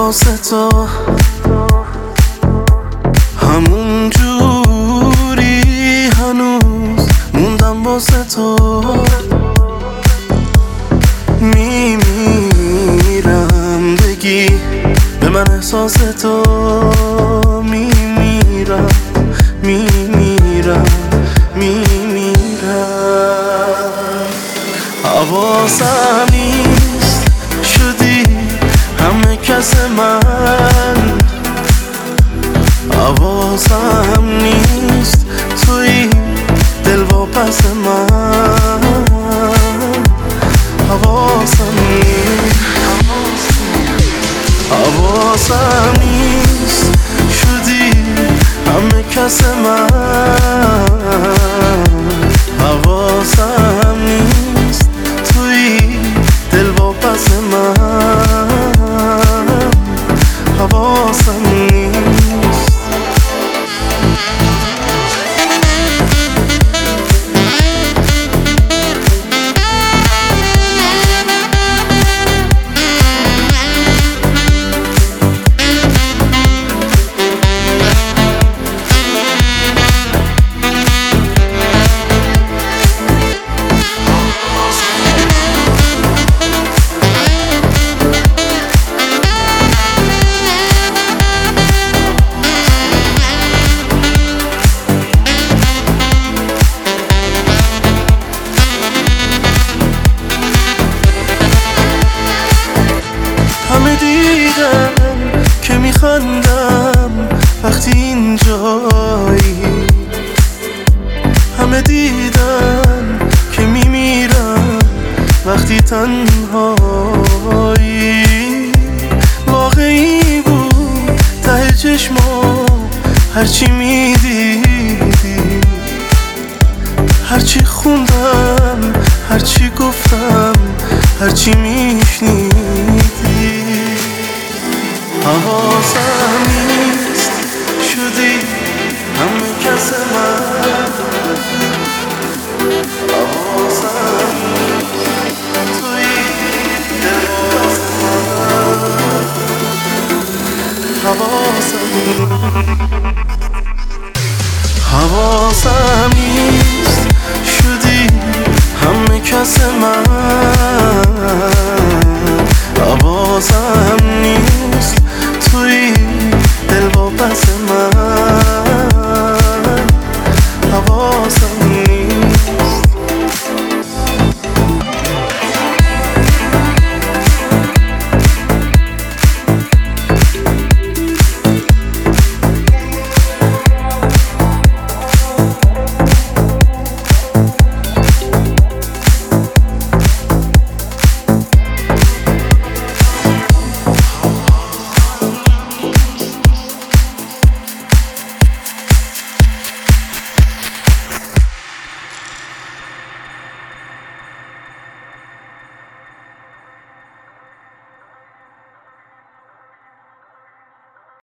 واسه تو همون جوری هنوز موندم واسه تو میمیرم بگی به من احساس تو میمیرم حواسم نیست شدی همه کس من حواسم نیست توی دل واپس من حواسم نیست شدی همه کس من حواسم نیست توی دل واپس من حواسم نیست همه دیدن که میخندم وقتی اینجایی همه دیدن که میمیرم وقتی تنهایی واقعی بود ته چشما هرچی میدیدی هرچی خوندم هرچی گفتم هرچی میشنیدی حواسم